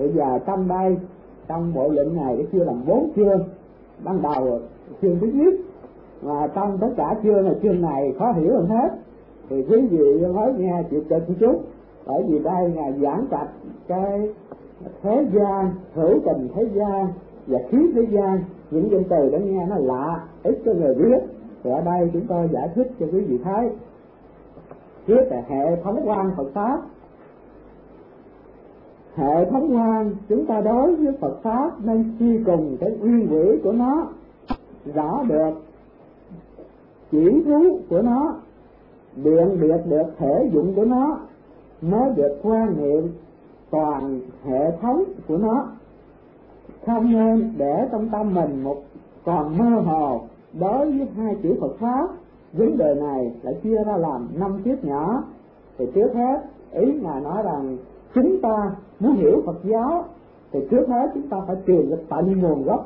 Bây giờ trong đây, trong bộ luận này nó chia làm 4 chương. Ban đầu chương thứ nhất, và trong tất cả chương này khó hiểu hơn hết, thì quý vị mới nghe chịu cực một chút, bởi vì đây là giảng trạch cái thế gian, hữu tình thế gian và khí thế gian. Những danh từ đó nghe nó lạ, ít cho người biết, thì ở đây chúng tôi giải thích cho quý vị thấy. Tiếp là hệ thống quan Phật pháp. Hệ thống quan chúng ta đối với Phật pháp nên suy cùng cái uy quỷ của nó, rõ được chỉ thú của nó, biện biệt được thể dụng của nó, mới được quan niệm toàn hệ thống của nó. Không nên để trong tâm mình một còn mơ hồ đối với hai chữ Phật pháp. Vấn đề này lại chia ra làm 5 tiết nhỏ. Thì trước hết ý là nói rằng chúng ta muốn hiểu Phật giáo thì trước hết chúng ta phải tìm được tận nguồn gốc.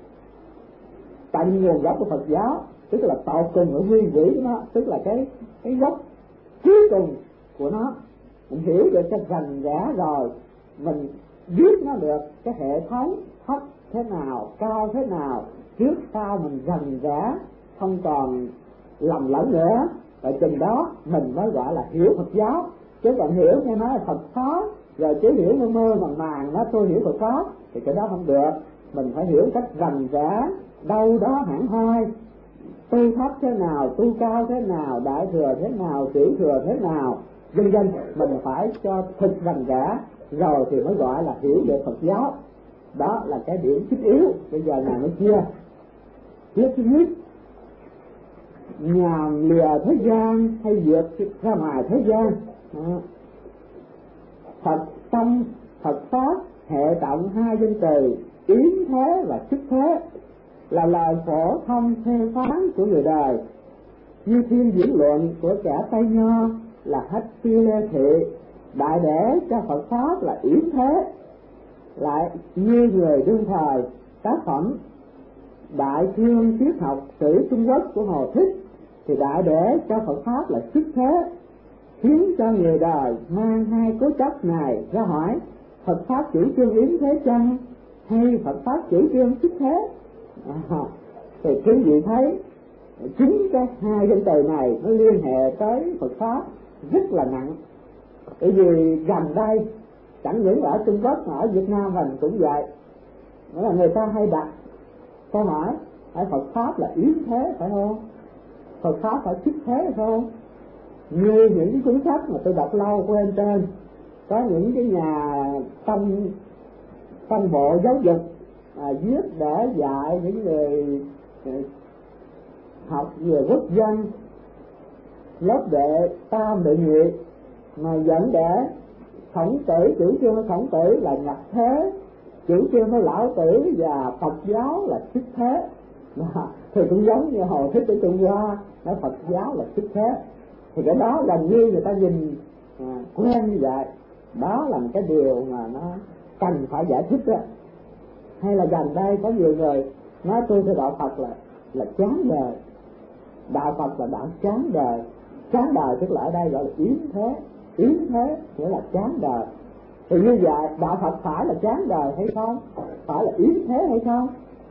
Tận nguồn gốc của Phật giáo tức là tột cùng ở nguyên lý của nó, tức là cái gốc cuối cùng của nó. Mình hiểu được cái rành rẽ rồi, mình biết nó được cái hệ thống thấp thế nào, cao thế nào, trước sau mình rành rẽ, không còn lầm lẫn nữa. Và chừng đó mình mới gọi là hiểu Phật giáo. Chứ còn hiểu nghe nói là Phật pháp rồi chỉ hiểu mơ mơ màng màng nó tôi hiểu Phật pháp thì cái đó không được. Mình phải hiểu cách rành rẽ, đâu đó hẳn hoi, tu thấp thế nào, tu cao thế nào, đại thừa thế nào, tiểu thừa thế nào, vân vân. Mình phải cho thực rành rẽ rồi thì mới gọi là hiểu được Phật giáo. Đó là cái điểm chính yếu. Bây giờ này mới chia. Tiếp thứ nhất, nhàm lìa thế gian hay vượt ra ngoài thế gian. Phật tâm, Phật pháp hệ trọng hai danh từ yếm thế và xuất thế, là lời phổ thông phê phán của người đời. Như thiên diễn luận của kẻ Tây Nho là Hách Phi Lê Thị đại để cho Phật pháp là yếm thế. Lại như người đương thời tác phẩm Đại Thương Triết học sử Trung Quốc của Hồ Thích thì đại để cho Phật pháp là xuất thế, khiến cho người đời mang hai cố chấp này ra hỏi: Phật pháp chủ trương yếm thế chăng hay Phật pháp chủ trương xuất thế? Thì quý vị thấy chính cái hai danh từ này nó liên hệ tới Phật pháp rất là nặng. Bởi vì gần đây chẳng những ở Trung Quốc mà ở Việt Nam mình cũng vậy, nghĩa là người ta hay đặt câu hỏi: Phật pháp là yếm thế phải không? Phật pháp phải xuất thế phải không? Như những cái cuốn sách mà tôi đọc lâu của em trên, có những cái nhà tâm bộ giáo dục viết để dạy những người học về quốc dân, lớp đệ tam đệ nhị, mà dẫn để Khổng Tử, chủ trương của Khổng Tử là nhập thế, chủ trương của Lão Tử và Phật giáo là xuất thế. Thì cũng giống như Hồ Thích ở Trung Hoa nói Phật giáo là xuất thế. Thì cái đó gần như người ta nhìn quen như vậy. Đó là một cái điều mà nó cần phải giải thích đó. Hay là gần đây có nhiều người nói tôi theo đạo Phật là chán đời, đạo Phật là đạo chán đời. Chán đời tức là ở đây gọi là yếm thế. Yếm thế nghĩa là chán đời. Thì như vậy đạo Phật phải là chán đời hay không? Phải là yếm thế hay không?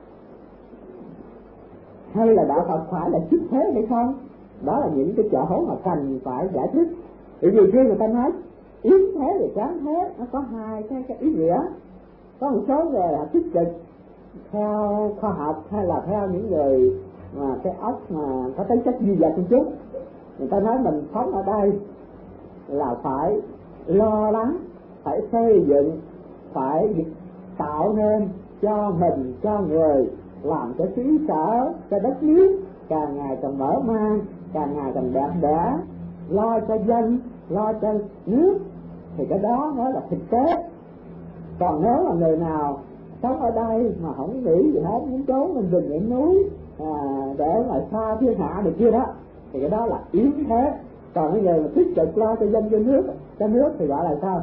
Hay là đạo Phật phải là xuất thế hay không? Đó là những cái chỗ mà cần phải giải thích. Bởi vì khi người ta nói yếm thế thì chán thế, nó có hai cái ý nghĩa. Có một số người là tích cực theo khoa học hay là theo những người mà cái óc mà có tính chất duy vật một chút, người ta nói mình sống ở đây là phải lo lắng, phải xây dựng, phải tạo nên cho mình, cho người, làm cho xứ sở, cho đất nước càng ngày càng mở mang, càng ngày càng đẹp đẽ, lo cho dân, lo cho nước, thì cái đó mới là thực tế. Còn nếu là người nào sống ở đây mà không nghĩ gì hết, muốn trốn lên rừng lên núi để mà xa thiên hạ này kia đó, thì cái đó là yếm thế. Còn cái người mà tích cực lo cho dân cho nước thì gọi là sao?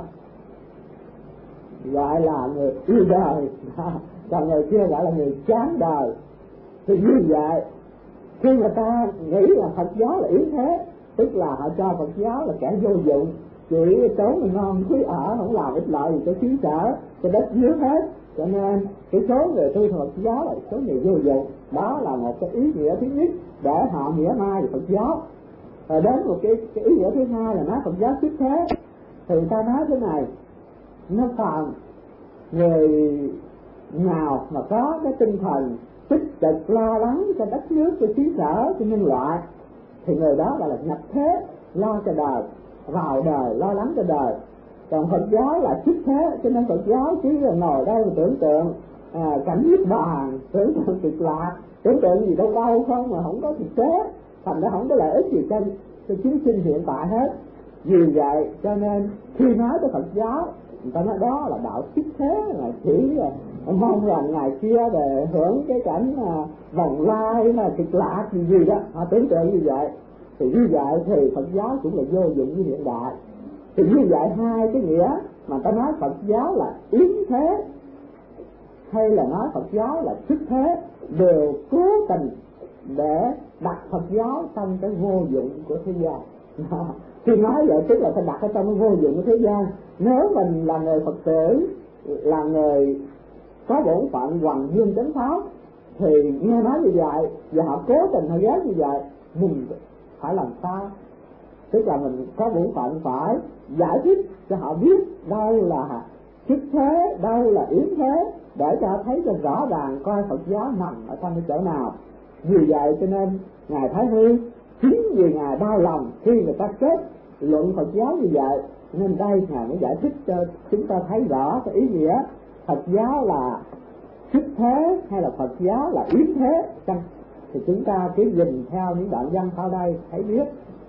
Gọi là người yêu đời. Còn người kia gọi là người chán đời. Thì như vậy khi người ta nghĩ là Phật giáo là yếm thế, tức là họ cho Phật giáo là kẻ vô dụng, chỉ trốn ngon quý ở, không làm ích lợi gì cho xứ sở, cái đất nước hết. Cho nên cái số người tu Phật giáo là số người vô dụng. Đó là một cái ý nghĩa thứ nhất để họ mỉa mai về Phật giáo. Rồi đến một cái ý nghĩa thứ hai là nói Phật giáo xuất thế. Thì ta nói thế này, nó còn người nào mà có cái tinh thần tích cực lo lắng cho đất nước, cho xứ sở, cho nhân loại, thì người đó gọi là nhập thế, lo cho đời, vào đời, lo lắng cho đời. Còn Phật giáo là xuất thế, cho nên Phật giáo chỉ là ngồi đây mà tưởng tượng cảnh niết bàn, tưởng tượng cực lạc, tưởng tượng gì đâu đâu không mà không có thực tế, thành ra không có lợi ích gì cho chúng sinh hiện tại hết. Vì vậy cho nên khi nói tới Phật giáo, người ta nói đó là đạo xuất thế, là chỉ mong rằng ngày kia để hưởng cái cảnh vòng lai là cực lạc gì đó, họ tưởng tượng như vậy. Thì như vậy thì Phật giáo cũng là vô dụng với hiện đại. Thì như vậy hai cái nghĩa mà ta nói Phật giáo là yếm thế hay là nói Phật giáo là xuất thế đều cố tình để đặt Phật giáo trong cái vô dụng của thế gian. Khi nói vậy tức là phải đặt ở trong cái vô dụng của thế gian. Nếu mình là người Phật tử, là người có bổn phận hoằng dương chánh pháp, thì nghe nói như vậy và họ cố tình họ ghét như vậy, mình phải làm sao? Tức là mình có bổn phận phải giải thích cho họ biết đâu là xuất thế, đâu là yếm thế, để cho thấy cho rõ ràng coi Phật giáo nằm ở trong cái chỗ nào. Vì vậy cho nên Ngài Thái Hư chính vì Ngài đau lòng khi người ta kết luận Phật giáo như vậy, nên đây Ngài mới giải thích cho chúng ta thấy rõ cái ý nghĩa Phật giáo là xuất thế hay là Phật giáo là yếm thế chăng. Thì chúng ta cứ nhìn theo những đoạn văn sau đây thấy biết.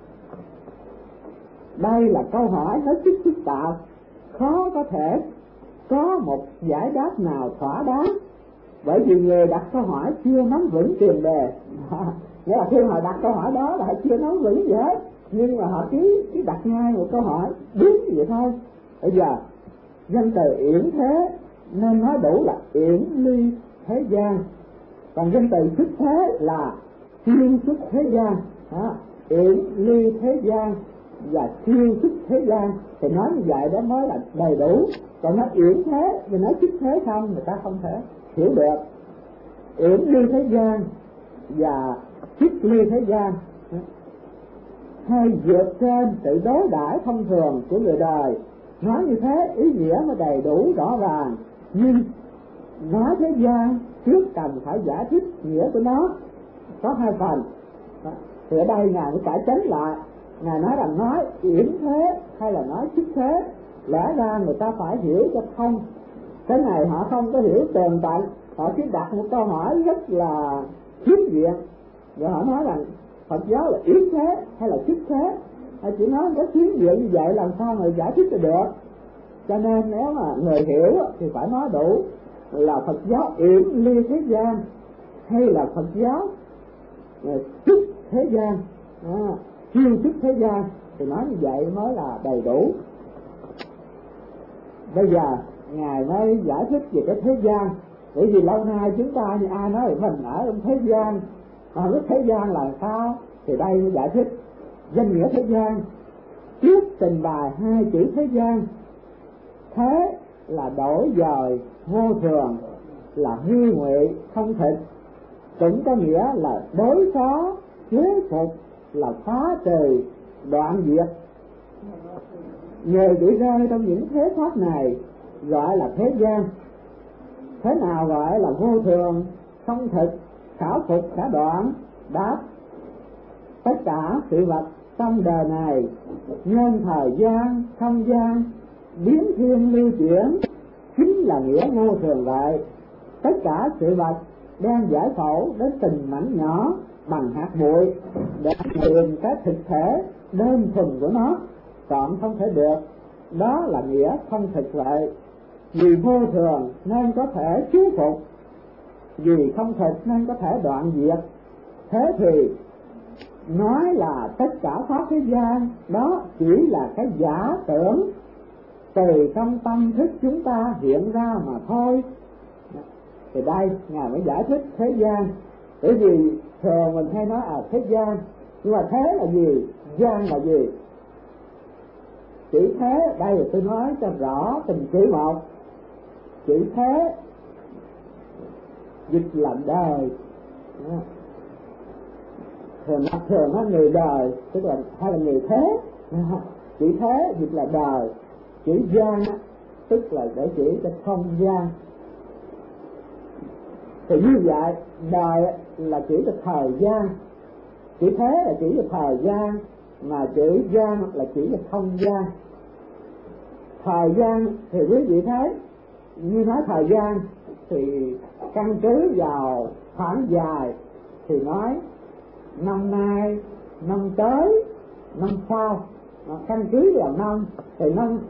Đây là câu hỏi hết sức phức tạp, khó có thể có một giải đáp nào thỏa đáng, bởi vì người đặt câu hỏi chưa nắm vững tiền đề. Nghĩa là khi họ đặt câu hỏi đó là họ chưa nắm vững gì hết, nhưng mà họ cứ đặt ngay một câu hỏi đúng vậy thôi. Bây giờ danh từ yểm thế nên nói đủ là yểm ly thế gian, còn danh từ xuất thế là siêu xuất thế gian. Yểm ly thế gian và siêu xuất thế gian, thì nói như vậy đó mới là đầy đủ. Còn nói yểm thế và nói xuất thế không, người ta không thể hiểu được. Yểm ly thế gian và xuất ly thế gian hay vượt trên sự đối đãi thông thường của người đời. Nói như thế ý nghĩa mới đầy đủ rõ ràng, nhưng nói thế gian trước cần phải giải thích nghĩa của nó có hai phần. Thì ở đây Ngài mới cải chánh lại, Ngài nói rằng nói yểm thế hay là nói xuất thế, lẽ ra người ta phải hiểu cho thông. Cái này họ không có hiểu tường tận, họ chỉ đặt một câu hỏi rất là phiến diện, rồi họ nói rằng Phật giáo là yểm thế hay là xuất thế. Họ chỉ nói cái phiến diện như vậy làm sao người giải thích được. Cho nên nếu mà người hiểu thì phải nói đủ là Phật giáo yểm ly thế gian hay là Phật giáo xuất thế gian, siêu xuất thế gian, thì nói như vậy mới là đầy đủ. Bây giờ Ngài mới giải thích về cái thế gian, bởi vì lâu nay chúng ta như ai nói mình ở trong thế gian, mà biết thế gian là sao, thì đây mới giải thích danh nghĩa thế gian. Trước trình bày hai chữ thế gian, thế là đổi dời vô thường, là hư ngụy không thực, cũng có nghĩa là đối phó chế phục, là phá trừ đoạn diệt. Người bị rơi trong những thế pháp này gọi là thế gian. Thế nào gọi là vô thường, không thực, khảo phục, khả đoạn? Đáp: tất cả sự vật trong đời này nhân thời gian, không gian, biến thiên lưu chuyển, chính là nghĩa vô thường vậy. Tất cả sự vật đang giải phẫu đến từng mảnh nhỏ bằng hạt bụi để tìm cái thực thể đơn thuần của nó, chọn không thể được. Đó là nghĩa không thực vậy. Vì vô thường nên có thể chú phục, vì không thực nên có thể đoạn diệt. Thế thì nói là tất cả pháp thế gian đó chỉ là cái giả tưởng từ trong tâm thức chúng ta hiện ra mà thôi. Thì đây Ngài mới giải thích thế gian, bởi vì thường mình hay nói thế gian, nhưng mà thế là gì, gian là gì? Chữ thế đây là tôi nói cho rõ từng chữ một. chữ thế dịch là đời. Thường nói người đời tức là hay là người thế. Chữ thế dịch là đời. Chữ gian tức là để chỉ cho không gian. Thì như vậy đời là chỉ cho thời gian, chữ thế là chỉ cho thời gian, mà chữ gian là chỉ cho không gian. Thời gian thì quý vị thấy, như nói thời gian thì căn cứ vào khoảng dài thì nói năm nay, năm tới, năm sau. Căn cứ vào năm thì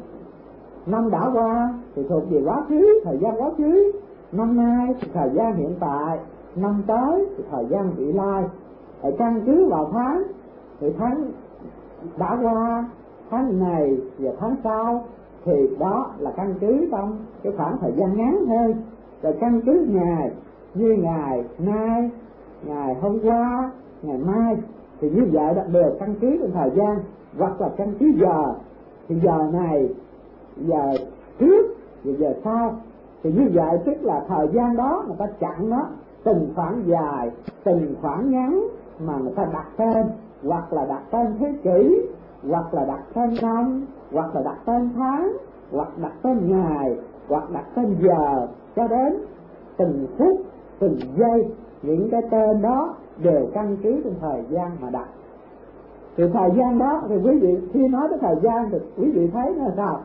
năm đã qua thì thuộc về quá khứ, thời gian quá khứ. Năm nay thì thời gian hiện tại, năm tới thì thời gian vị lai. Ở căn cứ vào tháng thì tháng đã qua, tháng này và tháng sau, thì đó là căn cứ trong cái khoảng thời gian ngắn thôi. Rồi căn cứ ngày, như ngày nay, ngày hôm qua, ngày mai, thì như vậy đã được căn cứ trong thời gian. Hoặc là căn cứ giờ, thì giờ này, giờ trước, và giờ sau. Thì như vậy tức là thời gian đó người ta chặn nó từng khoảng dài, từng khoảng ngắn mà người ta đặt tên, hoặc là đặt tên thế kỷ, hoặc là đặt tên năm, hoặc là đặt tên tháng, hoặc đặt tên ngày, hoặc đặt tên giờ, cho đến từng phút, từng giây. Những cái tên đó đều căn cứ trên thời gian mà đặt. Thì thời gian đó thì quý vị khi nói tới thời gian thì quý vị thấy nó sao?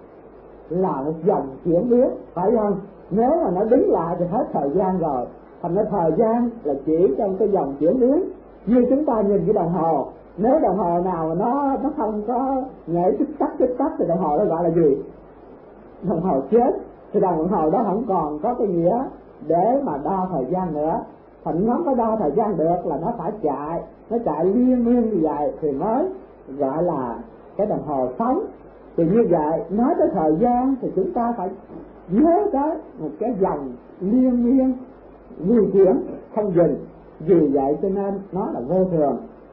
Là một dòng chuyển biến, phải không? Nếu mà nó đứng lại thì hết thời gian rồi. Thành ra thời gian là chỉ trong cái dòng chuyển biến. Như chúng ta nhìn cái đồng hồ, nếu đồng hồ nào mà nó không có nhảy tích tắc thì đồng hồ đó gọi là gì? Đồng hồ chết. Thì đồng hồ đó không còn có cái nghĩa để mà đo thời gian nữa. Thành nó có đo thời gian được là nó phải chạy, nó chạy liên miên như vậy thì mới gọi là cái đồng hồ sống. Thì như vậy nói tới thời gian thì chúng ta phải nhớ tới một cái dòng liên miên lưu chuyển không dừng. Vì vậy cho nên nó là vô thường.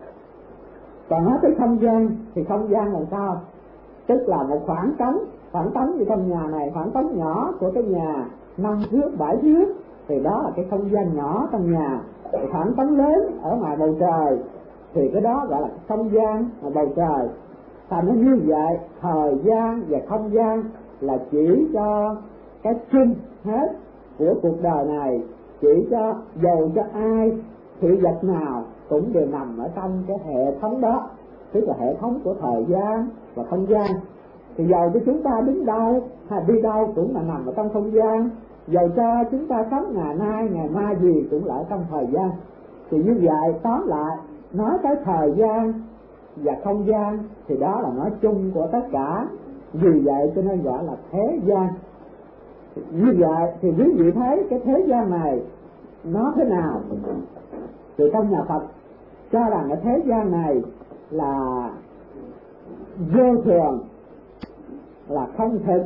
Còn nói tới không gian thì không gian là sao? Tức là một khoảng trống như trong nhà này, khoảng trống nhỏ của cái nhà 5 thước 7 thước, thì đó là cái không gian nhỏ trong nhà. Khoảng trống lớn ở ngoài bầu trời thì cái đó gọi là không gian ở bầu trời. Thành nó như vậy, thời gian và không gian là chỉ cho cái chung hết của cuộc đời này, chỉ cho dầu cho ai, sự vật nào cũng đều nằm ở trong cái hệ thống đó, tức là hệ thống của thời gian và không gian. Thì dầu cho chúng ta đứng đâu hay đi đâu cũng là nằm ở trong không gian, dầu cho chúng ta sống ngày nay ngày mai gì cũng là ở trong thời gian. Thì như vậy tóm lại nói tới thời gian và không gian thì đó là nói chung của tất cả. Vì vậy cho nên gọi là thế gian. Như vậy thì quý vị thấy cái thế gian này nó thế nào? Thì trong nhà Phật cho rằng cái thế gian này là vô thường, là không thực,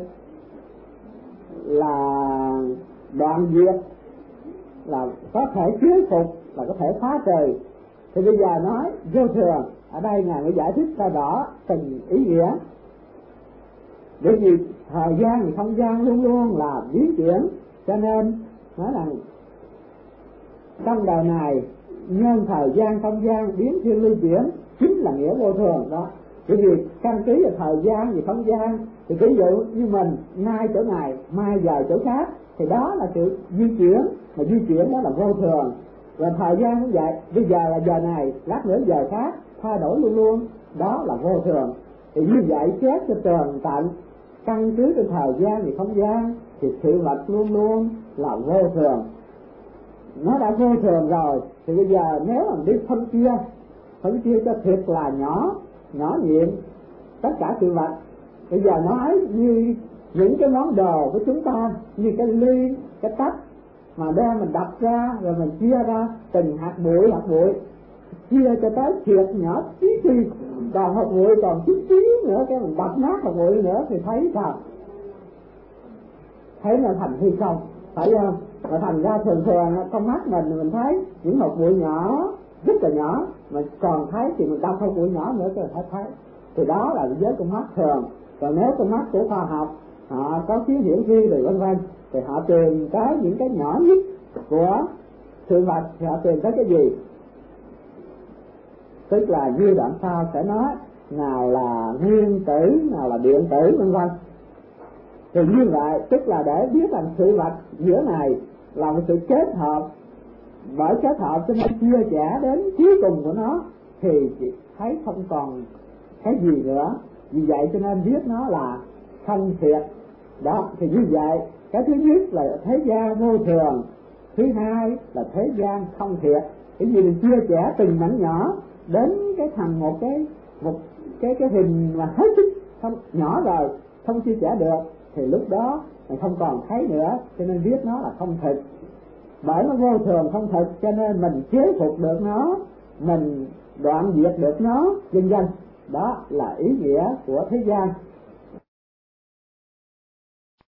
là đoạn diệt, là có thể chứa phục, là có thể phá trừ. Thì bây giờ nói vô thường, ở đây Ngài mới giải thích ra rõ từng ý nghĩa. Bởi vì thời gian thì không gian luôn luôn là biến chuyển, cho nên nói là trong đời này nhân thời gian không gian biến thiên lưu chuyển chính là nghĩa vô thường đó. Bởi vì căn cứ vào thời gian và không gian thì ví dụ như mình nay chỗ này mai giờ chỗ khác thì đó là sự di chuyển, mà di chuyển đó là vô thường. Và thời gian cũng vậy, bây giờ là giờ này, lát nữa giờ khác, thay đổi luôn luôn, đó là vô thường. Thì như vậy xét cho tường tận, căn cứ trên thời gian và không gian thì sự vật luôn luôn là vô thường. Nó đã vô thường rồi thì bây giờ nếu mà đi phân chia cho thiệt là nhỏ nhiệm tất cả sự vật. Bây giờ nói như những cái món đồ của chúng ta, như cái ly, cái tách mà đem mình đập ra rồi mình chia ra từng hạt bụi chia cho tới thiệt nhỏ tí xì, còn hạt bụi còn chút xíu nữa cái mình đập nát hạt bụi nữa thì thấy sao? Thấy là thành hư không, phải không? Và thành ra thường trong mắt mình thấy những hạt bụi nhỏ rất là nhỏ, mà còn thấy thì mình đập hạt bụi nhỏ nữa cho người thấy. Thì đó là với con mắt thường. Còn nếu con mắt của khoa học họ có chiếu hiển vi rồi vân vân thì họ tìm tới những cái nhỏ nhất của sự vật, thì họ tìm tới cái gì? Tức là như đoạn sau sẽ nói, nào là nguyên tử, nào là điện tử, vân vân. Thì như vậy tức là để biết rằng sự vật giữa này là một sự kết hợp, bởi kết hợp cho nên chia sẻ đến cuối cùng của nó thì chỉ thấy không còn cái gì nữa. Vì vậy cho nên viết nó là không thiệt. Đó, thì như vậy cái thứ nhất là thế gian vô thường, thứ hai là thế gian không thiệt. Cái gì mình chia sẻ từng mảnh nhỏ đến cái thành một cái hình mà hết sức không nhỏ rồi, không chia sẻ được, thì lúc đó mình không còn thấy nữa, cho nên viết nó là không thực. Bởi nó vô thường không thực cho nên mình chế phục được nó, mình đoạn diệt được nó, vân vân. Đó là ý nghĩa của thế gian.